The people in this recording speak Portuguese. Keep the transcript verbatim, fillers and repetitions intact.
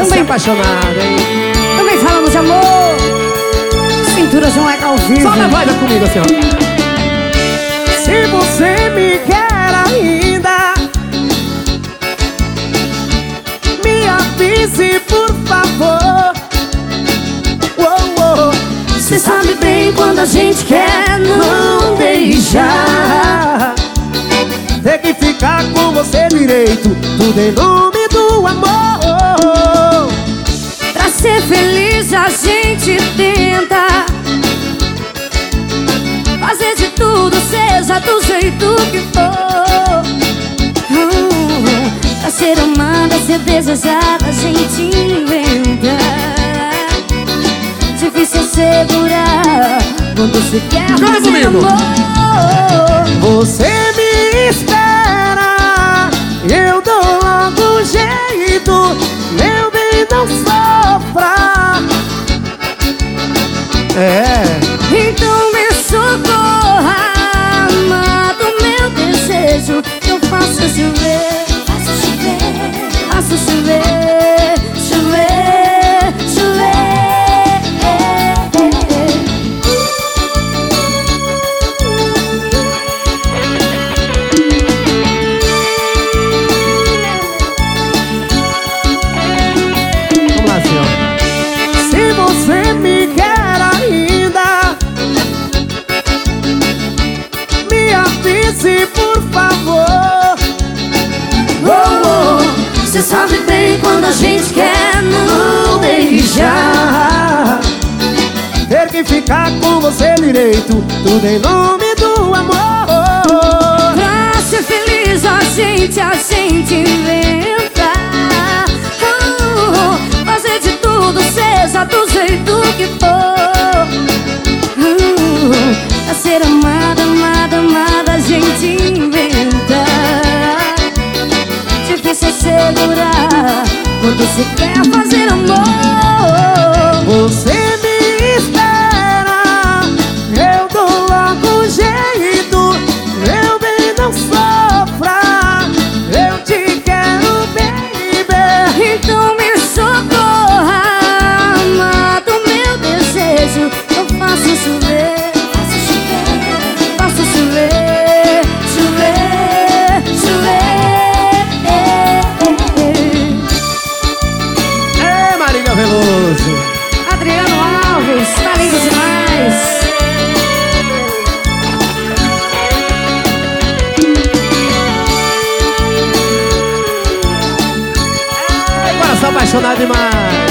também, se apaixonado, hein? também falamos de amor. Cintura João é ao vivo. Só na voz comigo assim, ó. Se você me quer ainda, me avise por favor. Cê sabe bem quando a gente quer não deixar. Tem que ficar com você direito, tudo em nome do amor. Pra ser feliz a gente tenta fazer de tudo, seja do jeito que for. uh, Pra ser amada, ser desejada, a gente inventa. Difícil segurar quando se quer fazer amor. Você me espera, eu dou logo jeito, meu bem, não sofra. É. Então me socorra, amado, meu desejo, eu faço chover, faço chover, faço chover, chover, chover. Se você me quer ainda, me avise por favor. Oh, oh, cê sabe bem quando a gente quer não deixar. Ter que ficar com você direito, tudo em nome do amor. Pra ser feliz a gente, a gente inventa. oh, Fazer de tudo, seja do jeito que for. uh, Pra ser amada, amada, amada, a gente inventa. Difícil segurar quando se quer fazer amor. Você me espera, eu dou logo jeito, meu bem, não sofra, eu te quero, baby. Então me socorra, amado, meu desejo, eu faço chover, faço chover, faço chover, chover, chover. É Marília Veloso. Adriano Alves, tá lindo demais. Agora sou apaixonado demais.